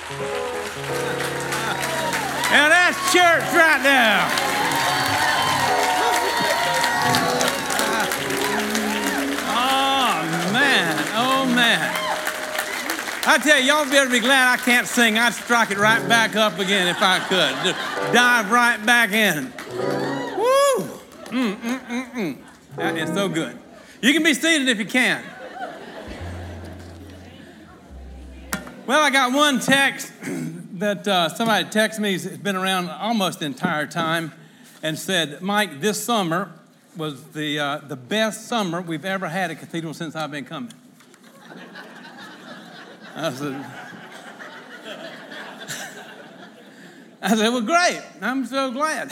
And that's church right now. Oh, man. I tell you, y'all better be glad I can't sing. I'd strike it right back up again if I could. Just dive right back in. Woo! That is so good. You can be seated if you can. Well, I got one text that somebody texted me. It's been around almost the entire time and said, Mike, this summer was the best summer we've ever had at Cathedral since I've been coming. I said, well, great. I'm so glad.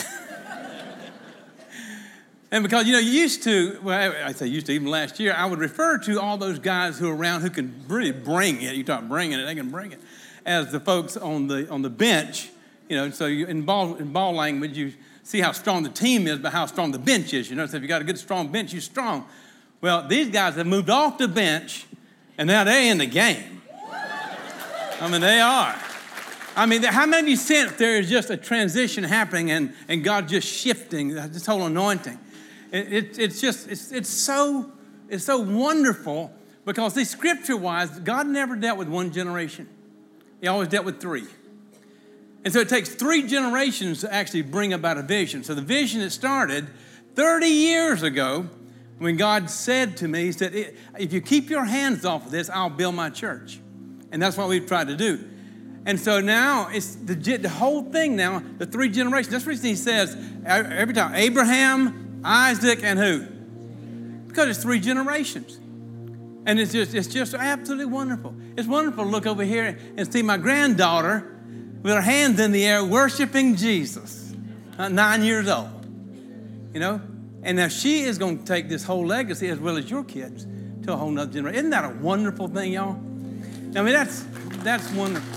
And because, you used to, well, I say used to, even last year, I would refer to all those guys who are around who can really bring it. You talk bringing it, they can bring it. As the folks on the bench, so in ball language, you see how strong the team is by how strong the bench is. So if you got a good, strong bench, you're strong. Well, these guys have moved off the bench, and now they're in the game. I mean, they are. I mean, how many of you sense there is just a transition happening and God just shifting this whole anointing? It's so wonderful because see, scripture-wise, God never dealt with one generation. He always dealt with three. And so it takes 3 generations to actually bring about a vision. So the vision that started 30 years ago when God said to me, he said, if you keep your hands off of this, I'll build my church. And that's what we've tried to do. And so now it's the whole thing now, the 3 generations. That's the reason he says every time, Abraham, Isaac, and who? Because it's 3 generations. And it's just absolutely wonderful. It's wonderful to look over here and see my granddaughter with her hands in the air worshiping Jesus, 9 years old. And now she is going to take this whole legacy as well as your kids to a whole nother generation. Isn't that a wonderful thing, y'all? I mean, that's wonderful.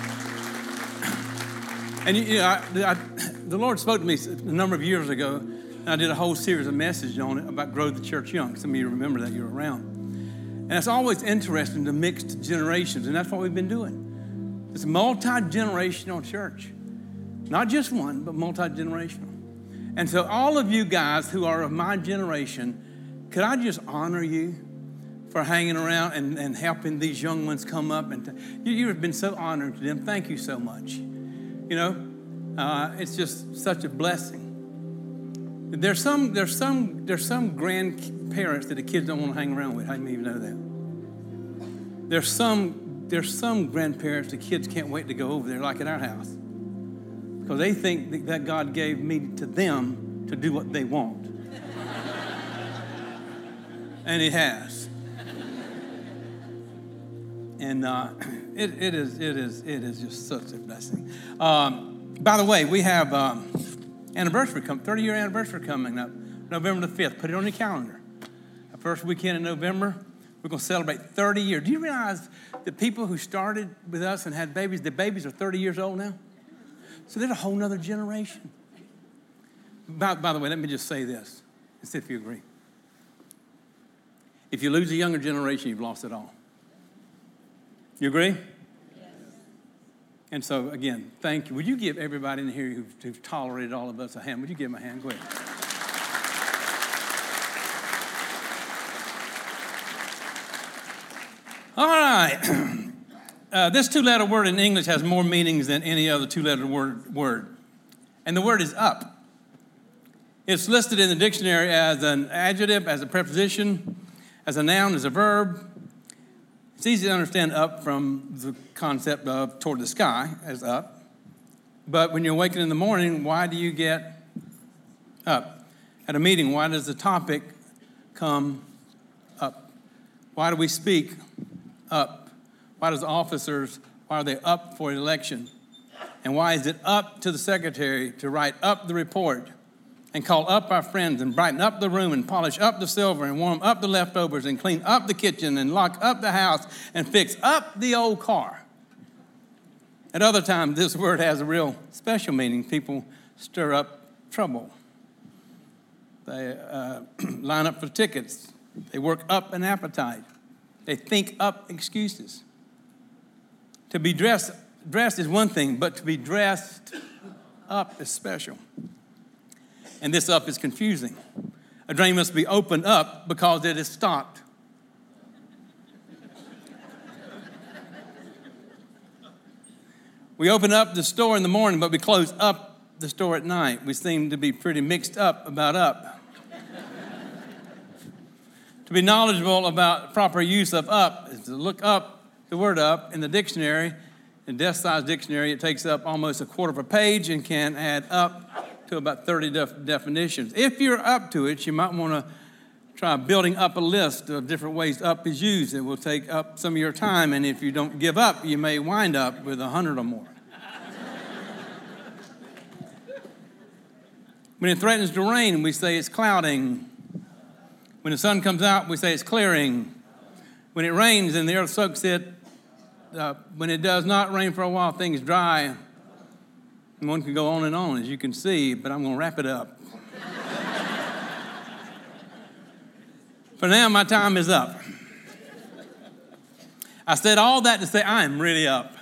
And the Lord spoke to me a number of years ago, and I did a whole series of messages on it about Grow the Church Young. Some of you remember that, you were around. And it's always interesting to mix generations, and that's what we've been doing. It's a multi-generational church. Not just one, but multi-generational. And so all of you guys who are of my generation, could I just honor you for hanging around and helping these young ones come up? And you have been so honored to them. Thank you so much. It's just such a blessing. There's some grandparents that the kids don't want to hang around with. How do you even know that? There's some grandparents the kids can't wait to go over there, like at our house, because they think that God gave me to them to do what they want, and He has. And it is just such a blessing. By the way, we have anniversary 30-year anniversary coming up, November the 5th. Put it on your calendar. The first weekend in November, we're going to celebrate 30 years. Do you realize the people who started with us and had babies, the babies are 30 years old now? So they're a whole nother generation. By the way, let me just say this, and see if you agree. If you lose a younger generation, you've lost it all. You agree? Yes. And so, again, thank you. Would you give everybody in here who's tolerated all of us a hand? Would you give them a hand? Go ahead. All right. This 2-letter word in English has more meanings than any other 2-letter word. And the word is up. It's listed in the dictionary as an adjective, as a preposition, as a noun, as a verb. It's easy to understand up from the concept of toward the sky as up. But when you're waking in the morning, why do you get up? At a meeting, why does the topic come up? Why do we speak up? Why are they up for election? And why is it up to the secretary to write up the report and call up our friends and brighten up the room and polish up the silver and warm up the leftovers and clean up the kitchen and lock up the house and fix up the old car? At other times, this word has a real special meaning. People stir up trouble. They line up for tickets. They work up an appetite. They think up excuses. To be dressed Dressed is one thing, but to be dressed up is special. And this up is confusing. A drain must be opened up because it is stocked. We open up the store in the morning, but we close up the store at night. We seem to be pretty mixed up about up. To be knowledgeable about proper use of up is to look up the word up in the dictionary. In desk-size dictionary, it takes up almost a quarter of a page and can add up to about 30 definitions. If you're up to it, you might want to try building up a list of different ways up is used. It will take up some of your time, and if you don't give up, you may wind up with 100 or more. When it threatens to rain, we say it's clouding. When the sun comes out, we say it's clearing. When it rains and the earth soaks it, when it does not rain for a while, things dry. And one can go on and on, as you can see, but I'm going to wrap it up. For now, my time is up. I said all that to say I am really up.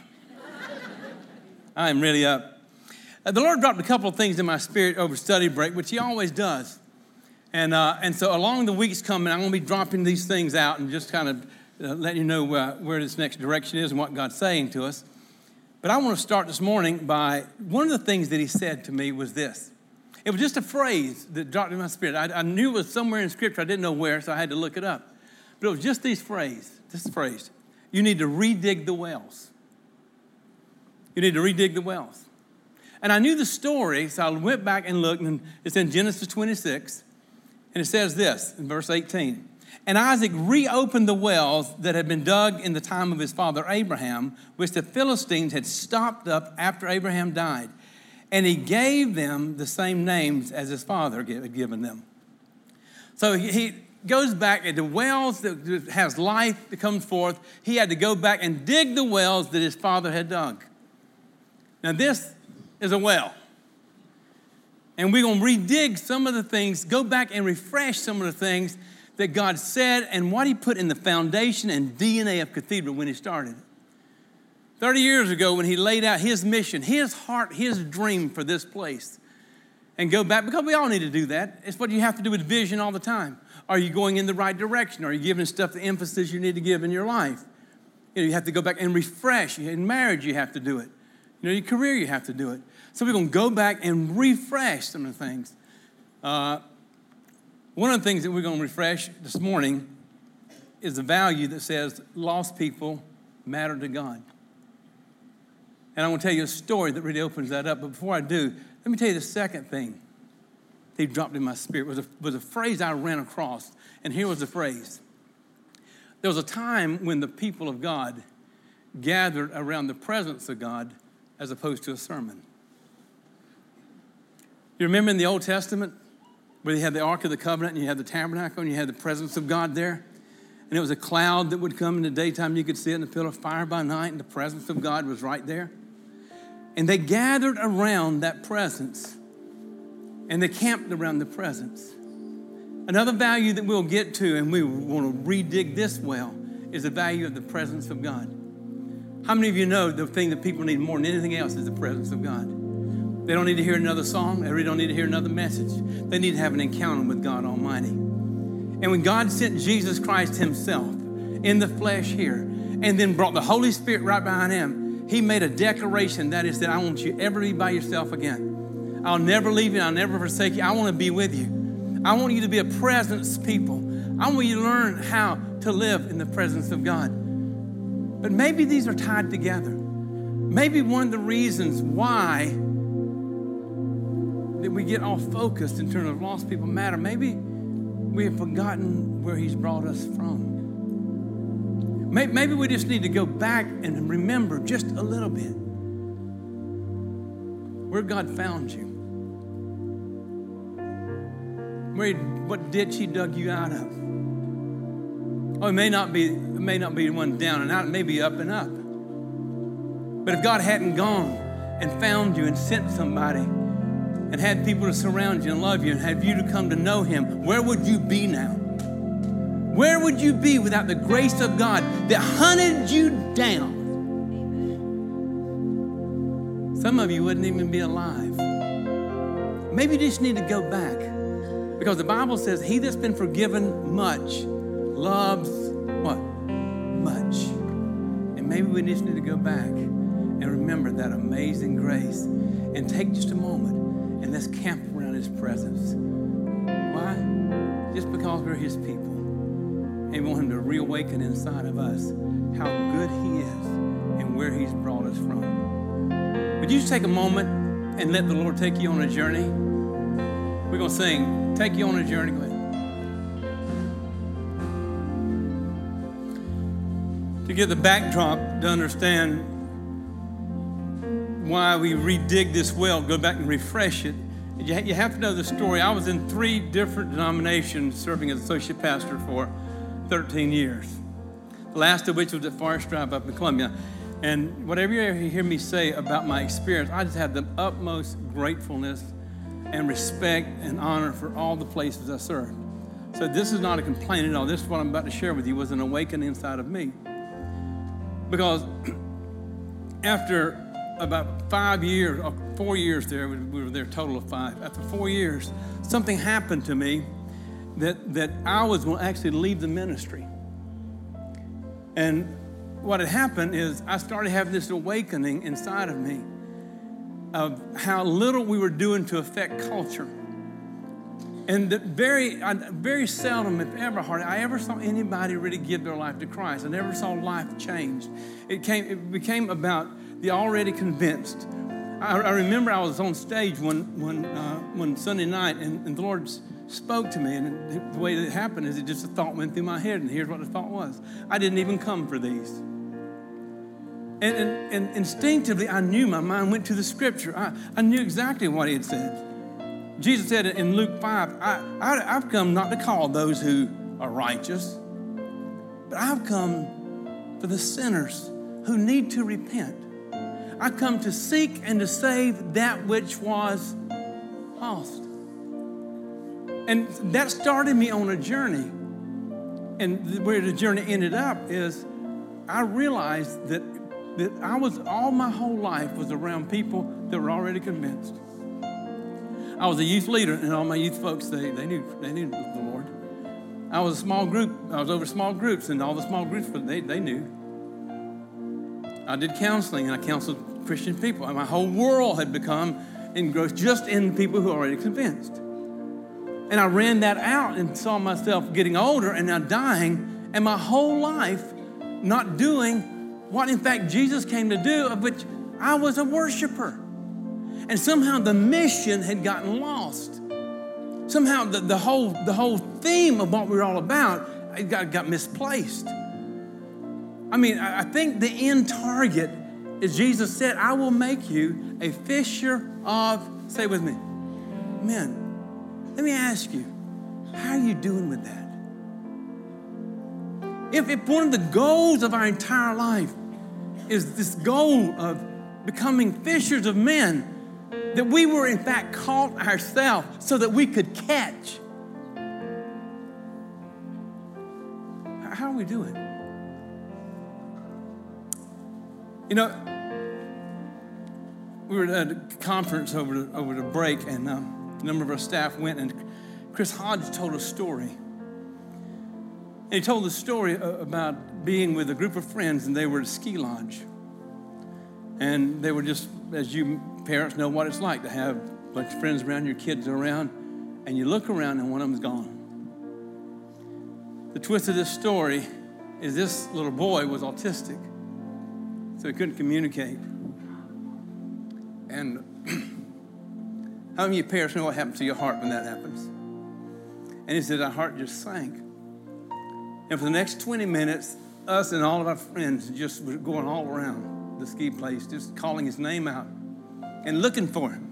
I am really up. The Lord dropped a couple of things in my spirit over study break, which he always does. And so along the weeks coming, I'm going to be dropping these things out and just kind of letting you know where this next direction is and what God's saying to us. But I want to start this morning by one of the things that he said to me was this. It was just a phrase that dropped in my spirit. I knew it was somewhere in Scripture. I didn't know where, so I had to look it up. But it was just this phrase. You need to redig the wells. You need to redig the wells. And I knew the story, so I went back and looked, and it's in Genesis 26. And it says this in verse 18. And Isaac reopened the wells that had been dug in the time of his father Abraham, which the Philistines had stopped up after Abraham died. And he gave them the same names as his father had given them. So he goes back at the wells that has life that comes forth. He had to go back and dig the wells that his father had dug. Now this is a well. And we're going to redig some of the things, go back and refresh some of the things that God said and what he put in the foundation and DNA of Cathedral when he started. 30 years ago when he laid out his mission, his heart, his dream for this place. And go back, because we all need to do that. It's what you have to do with vision all the time. Are you going in the right direction? Are you giving stuff the emphasis you need to give in your life? You have to go back and refresh. In marriage, you have to do it. Your career, you have to do it. So we're going to go back and refresh some of the things. One of the things that we're going to refresh this morning is the value that says lost people matter to God. And I want to tell you a story that really opens that up. But before I do, let me tell you the second thing he dropped in my spirit was a phrase I ran across. And here was the phrase. There was a time when the people of God gathered around the presence of God as opposed to a sermon. You remember in the Old Testament where you had the Ark of the Covenant and you had the tabernacle and you had the presence of God there? And it was a cloud that would come in the daytime. You could see it in the pillar of fire by night, and the presence of God was right there. And they gathered around that presence, and they camped around the presence. Another value that we'll get to, and we want to redig this well, is the value of the presence of God. How many of you know the thing that people need more than anything else is the presence of God? They don't need to hear another song. They really don't need to hear another message. They need to have an encounter with God Almighty. And when God sent Jesus Christ himself in the flesh here and then brought the Holy Spirit right behind him, he made a declaration that is that I want you ever to be by yourself again. I'll never leave you. I'll never forsake you. I want to be with you. I want you to be a presence people. I want you to learn how to live in the presence of God. But maybe these are tied together. Maybe one of the reasons why that we get off focused in terms of lost people matter, maybe we have forgotten where he's brought us from. Maybe we just need to go back and remember just a little bit where God found you. What ditch he dug you out of. Oh, it may not be one down and out, it may be up and up. But if God hadn't gone and found you and sent somebody and had people to surround you and love you and have you to come to know him, where would you be now? Where would you be without the grace of God that hunted you down Some of you wouldn't even be alive. Maybe you just need to go back, because the Bible says he that's been forgiven much loves what? Much. And maybe we just need to go back and remember that amazing grace and take just a moment and let's camp around his presence. Why? Just because we're his people. And we want him to reawaken inside of us how good he is and where he's brought us from. Would you just take a moment and let the Lord take you on a journey? We're going to sing, Take You on a Journey. Go ahead. To get the backdrop to understand why we redig this well, go back and refresh it, you have to know the story. I was in 3 different denominations serving as associate pastor for 13 years. The last of which was at Forest Drive up in Columbia. And whatever you hear me say about my experience, I just have the utmost gratefulness and respect and honor for all the places I served. So this is not a complaint at all. This is what I'm about to share with you was an awakening inside of me. Because after about 5 years, or 4 years there, we were there a total of 5. After 4 years, something happened to me that I was going to actually leave the ministry. And what had happened is I started having this awakening inside of me of how little we were doing to affect culture. And that very seldom, if ever, hardly, I ever saw anybody really give their life to Christ. I never saw life changed. It became about the already convinced. I remember I was on stage one Sunday night, and the Lord spoke to me, and the way that it happened is a thought went through my head, and here's what the thought was. I didn't even come for these. And instinctively, I knew my mind went to the scripture. I knew exactly what he had said. Jesus said in Luke 5, I've come not to call those who are righteous, but I've come for the sinners who need to repent. I come to seek and to save that which was lost. And that started me on a journey. And where the journey ended up is I realized that all my whole life was around people that were already convinced. I was a youth leader, and all my youth folks, they knew the Lord. I was over small groups, and all the small groups, they knew. I did counseling, and I counseled Christian people. And my whole world had become engrossed just in people who are already convinced. And I ran that out and saw myself getting older and now dying, and my whole life not doing what, in fact, Jesus came to do, of which I was a worshiper. And somehow the mission had gotten lost. Somehow the whole theme of what we were all about got misplaced. I mean, I think the end target is Jesus said, I will make you a fisher of, say with me, men. Let me ask you, how are you doing with that? If one of the goals of our entire life is this goal of becoming fishers of men, that we were in fact caught ourselves so that we could catch. How are we doing? You know, we were at a conference over the break, and a number of our staff went, and Chris Hodge told a story. And he told the story about being with a group of friends, and they were at a ski lodge. And they were just, as you parents know what it's like to have a bunch of friends around, your kids are around, and you look around and one of them's gone. The twist of this story is this little boy was autistic, so he couldn't communicate. And how many of you parents know what happens to your heart when that happens? And he said, our heart just sank. And for the next 20 minutes, us and all of our friends just were going all around the ski place, just calling his name out and looking for him.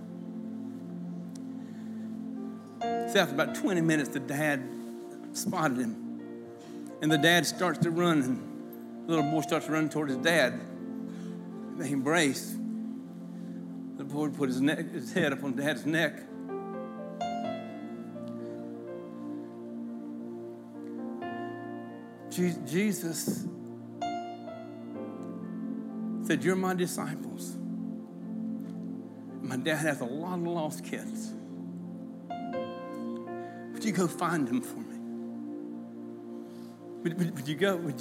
So after about 20 minutes, the dad spotted him. And the dad starts to run, and the little boy starts to run toward his dad. They embrace. The boy put his head up on Dad's neck. Jesus said, you're my disciples. my dad has a lot of lost kids. Would you go find them for me? Would you go? Would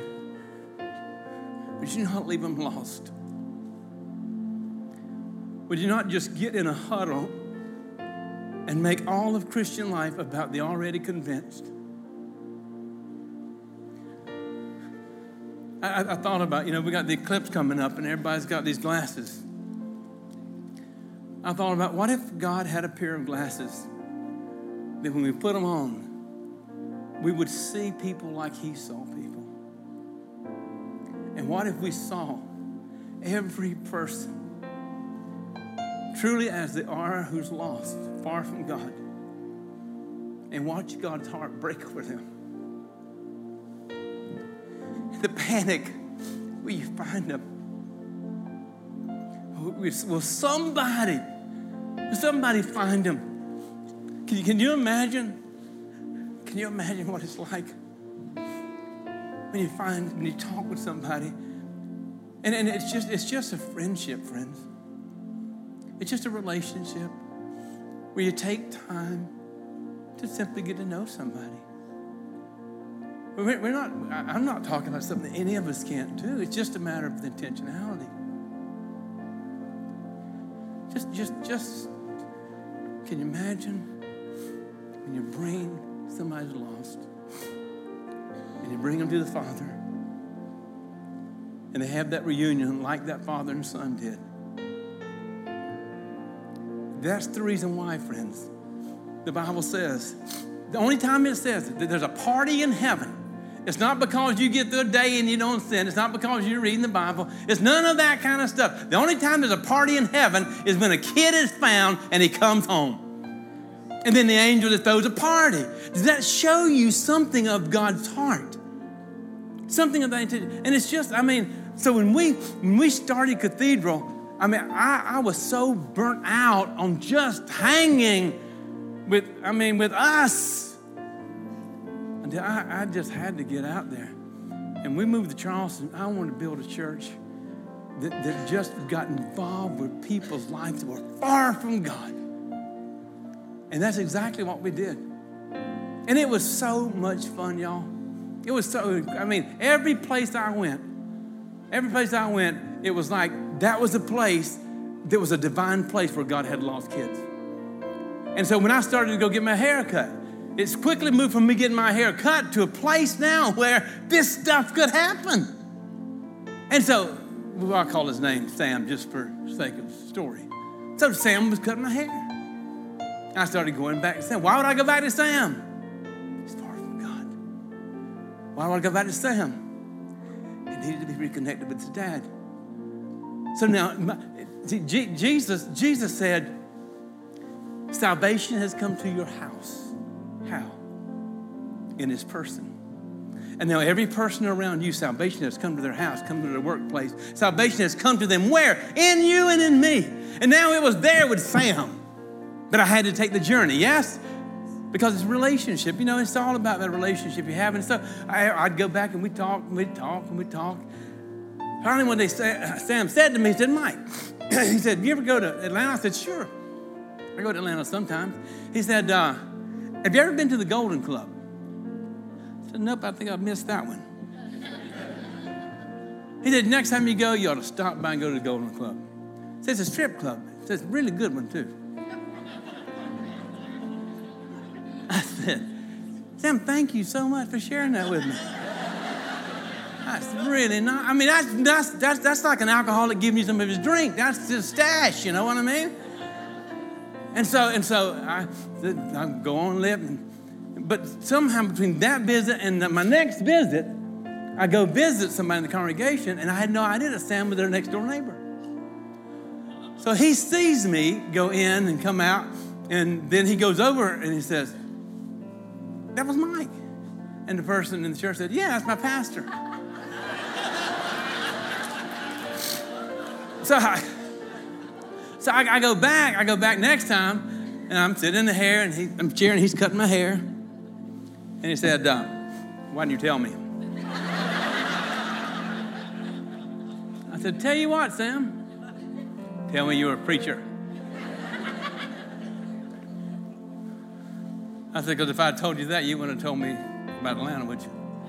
you not leave them lost? Would you not just get in a huddle and make all of Christian life about the already convinced? I thought about, we got the eclipse coming up and everybody's got these glasses. I thought about, what if God had a pair of glasses that when we put them on, we would see people like he saw people? And what if we saw every person truly as they are who's lost, far from God, and watch God's heart break over them? The panic, will you find them? Will somebody find them? Can you imagine? Can you imagine what it's like when you talk with somebody, and it's just a friendship, friends. It's just a relationship where you take time to simply get to know somebody. I'm not talking about something that any of us can't do. It's just a matter of the intentionality. Just can you imagine when you bring somebody who's lost and you bring them to the Father and they have that reunion like that father and son did? That's the reason why, friends, the Bible says, the only time it says that there's a party in heaven, it's not because you get through a day and you don't sin. It's not because you're reading the Bible. It's none of that kind of stuff. The only time there's a party in heaven is when a kid is found and he comes home. And then the angel that throws a party. Does that show you something of God's heart? Something of that intention. And it's just, so when we started Cathedral, I was so burnt out on just hanging with us. Until I just had to get out there. And we moved to Charleston. I wanted to build a church that just got involved with people's lives that were far from God. And that's exactly what we did. And it was so much fun, y'all. It was so, every place I went, it was like that was a place that was a divine place where God had lost kids. And so when I started to go get my hair cut, it's quickly moved from me getting my hair cut to a place now where this stuff could happen. And so, I'll call his name Sam just for sake of the story. So Sam was cutting my hair. I started going back to Sam. Why would I go back to Sam? He's far from God. Why would I go back to Sam? He needed to be reconnected with his dad. So now, Jesus said, salvation has come to your house. How? In his person. And now every person around you, salvation has come to their house, come to their workplace. Salvation has come to them where? In you and in me. And now it was there with Sam. But I had to take the journey, yes? Because it's a relationship. It's all about that relationship you have. And so I'd go back and we'd talk. Finally one day Sam said to me, he said, Mike, he said, you ever go to Atlanta? I said, sure. I go to Atlanta sometimes. He said, have you ever been to the Golden Club? I said, nope, I think I missed that one. He said, next time you go, you ought to stop by and go to the Golden Club. He said, it's a strip club. He said, it's a really good one, too. I said, Sam, thank you so much for sharing that with me. That's really not, that's like an alcoholic giving you some of his drink. That's his stash, you know what I mean? And so I go on living. But somehow between that visit and my next visit, I go visit somebody in the congregation, and I had no idea that Sam was their next door neighbor. So he sees me go in and come out, and then he goes over and he says, that was Mike. And the person in the church said, yeah, that's my pastor. So I go back next time, and I'm sitting in the hair, and I'm cheering, he's cutting my hair. And he said, why didn't you tell me? I said, tell you what, Sam, tell me you're a preacher. I said, because if I told you that, you wouldn't have told me about Atlanta, would you?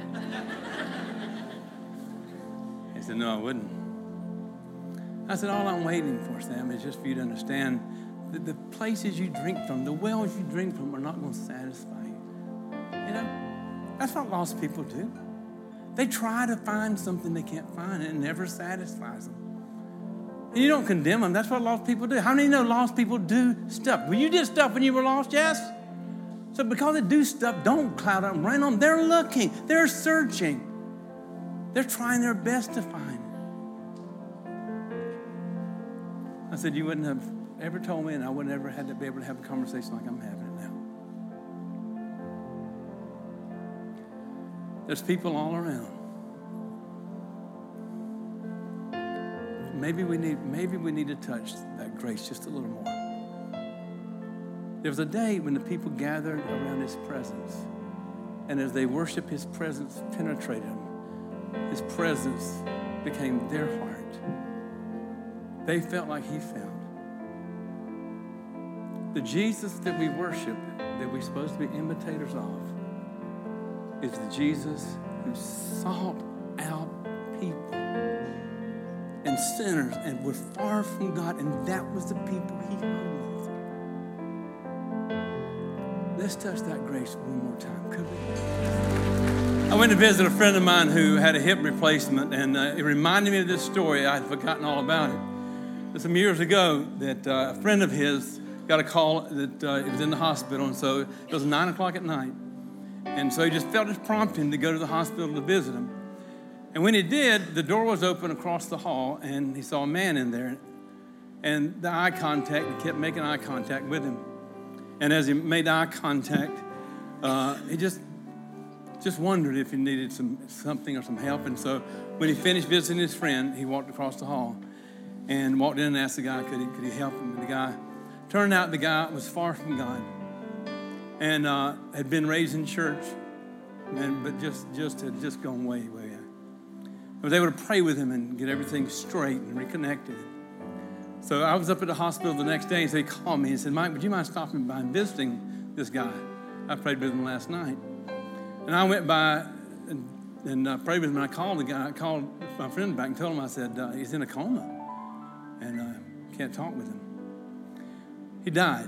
He said, no, I wouldn't. I said, all I'm waiting for, Sam, is just for you to understand that the places you drink from, the wells you drink from are not going to satisfy you. You know, that's what lost people do. They try to find something they can't find, and it never satisfies them. And you don't condemn them. That's what lost people do. How many know lost people do stuff? Well, you did stuff when you were lost, yes? So because they do stuff, don't cloud up and rain on them. They're looking. They're searching. They're trying their best to find. I said, you wouldn't have ever told me, and I wouldn't ever had to be able to have a conversation like I'm having it now. There's people all around. Maybe we need to touch that grace just a little more. There was a day when the people gathered around his presence, and as they worshiped, his presence penetrated them. His presence became their heart. They felt like he found. The Jesus that we worship, that we're supposed to be imitators of, is the Jesus who sought out people and sinners and were far from God, and that was the people he hung with. Let's touch that grace one more time, could we? I went to visit a friend of mine who had a hip replacement, and it reminded me of this story. I had forgotten all about it. Some years ago, that a friend of his got a call that he was in the hospital, and so it was 9 o'clock at night. And so he just felt his prompting to go to the hospital to visit him. And when he did, the door was open across the hall, and he saw a man in there. And the eye contact, he kept making eye contact with him. And as he made eye contact, he just wondered if he needed something or some help. And so when he finished visiting his friend, he walked across the hall and walked in and asked the guy, could he help him? And the guy, turned out the guy was far from God and had been raised in church, but just had gone way, way out. I was able to pray with him and get everything straight and reconnected. So I was up at the hospital the next day, and so he called me and said, Mike, would you mind stopping by and visiting this guy? I prayed with him last night. And I went by and prayed with him, and I called the guy. I called my friend back and told him, I said, he's in a coma, and can't talk with him. He died.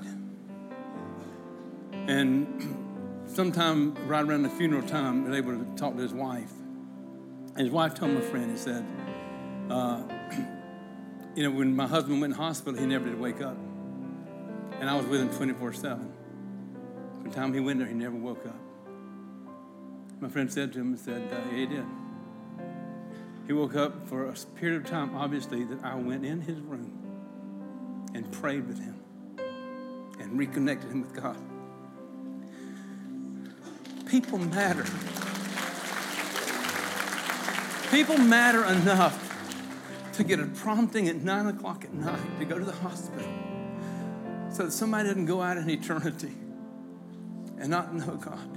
And sometime right around the funeral time, I was able to talk to his wife. And his wife told my friend, he said, when my husband went in the hospital, he never did wake up. And I was with him 24/7. From the time he went there, he never woke up. My friend said to him, yeah, he did. He woke up for a period of time, obviously, that I went in his room and prayed with him and reconnected him with God. People matter. People matter enough to get a prompting at 9 o'clock at night to go to the hospital so that somebody doesn't go out in eternity and not know God.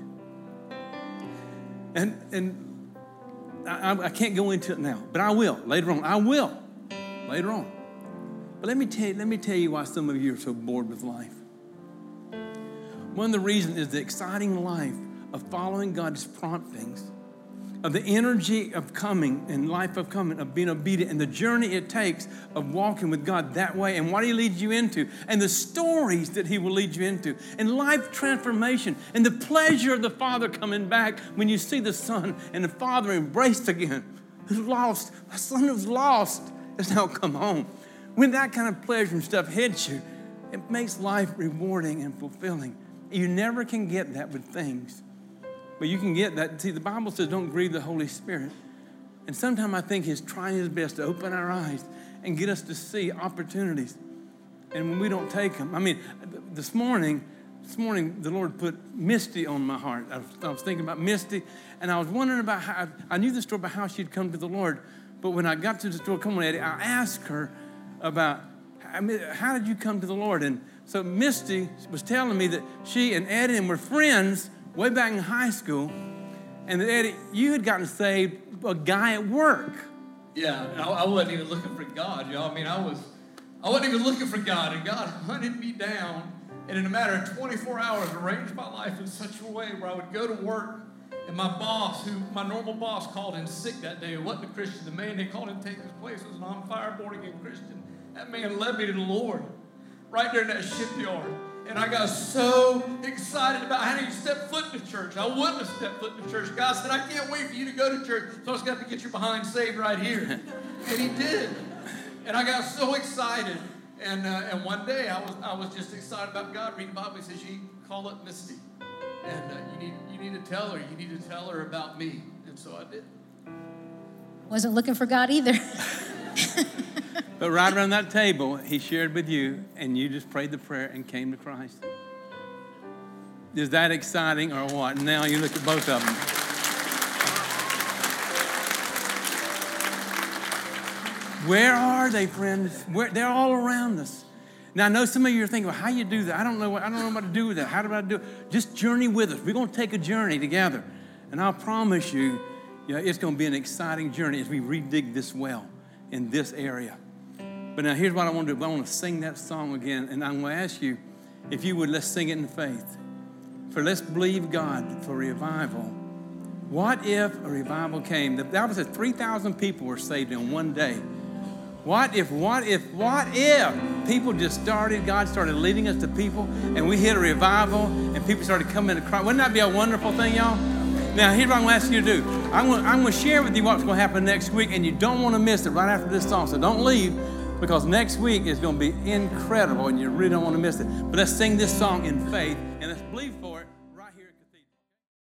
And I can't go into it now, but I will later on. I will later on. But let me tell you why some of you are so bored with life. One of the reasons is the exciting life of following God's promptings, of the energy of coming and life of coming, of being obedient, and the journey it takes of walking with God that way, and what he leads you into, and the stories that he will lead you into, and life transformation, and the pleasure of the Father coming back when you see the Son and the Father embraced again. Who's lost, a son who's lost has now come home. When that kind of pleasure and stuff hits you, it makes life rewarding and fulfilling. You never can get that with things. But you can get that. See, the Bible says don't grieve the Holy Spirit. And sometimes I think he's trying his best to open our eyes and get us to see opportunities. And when we don't take them. I mean, this morning, the Lord put Misty on my heart. I was thinking about Misty, and I was wondering about how, I knew the story about how she'd come to the Lord. But when I got to the story, come on, Eddie, I asked her about, how did you come to the Lord? And so Misty was telling me that she and Eddie were friends way back in high school, and that Eddie, you had gotten saved, a guy at work. Yeah, I wasn't even looking for God, y'all. I mean, I wasn't even looking for God, and God hunted me down And in a matter of 24 hours, arranged my life in such a way where I would go to work, and my boss, my normal boss, called in sick that day. It wasn't a Christian. The man they called in to take his place was an on-fire, born-again Christian. That man led me to the Lord right there in that shipyard. And I got so excited about how you step foot in the church. I wouldn't have stepped foot in the church. God said, I can't wait for you to go to church, so I just got to get your behind saved right here. And he did. And I got so excited. And one day I was just excited about God reading the Bible. He says, you call up Misty. And you need to tell her. You need to tell her about me. And so I did. Wasn't looking for God either. But right around that table, he shared with you, and you just prayed the prayer and came to Christ. Is that exciting or what? Now you look at both of them. Where are they, friends? They're all around us. Now, I know some of you are thinking, well, how you do that? I don't know what to do with that. How do I do it? Just journey with us. We're going to take a journey together. And I'll promise you, it's going to be an exciting journey as we redig this well in this area. But now here's what I want to do. I want to sing that song again. And I'm going to ask you, if you would, let's sing it in faith. For let's believe God for revival. What if a revival came? The Bible says 3,000 people were saved in one day. What if people just started, God started leading us to people, and we hit a revival, and people started coming to Christ? Wouldn't that be a wonderful thing, y'all? Now, here's what I'm going to ask you to do. I'm going to share with you what's going to happen next week, and you don't want to miss it right after this song. So don't leave, because next week is going to be incredible, and you really don't want to miss it. But let's sing this song in faith, and let's believe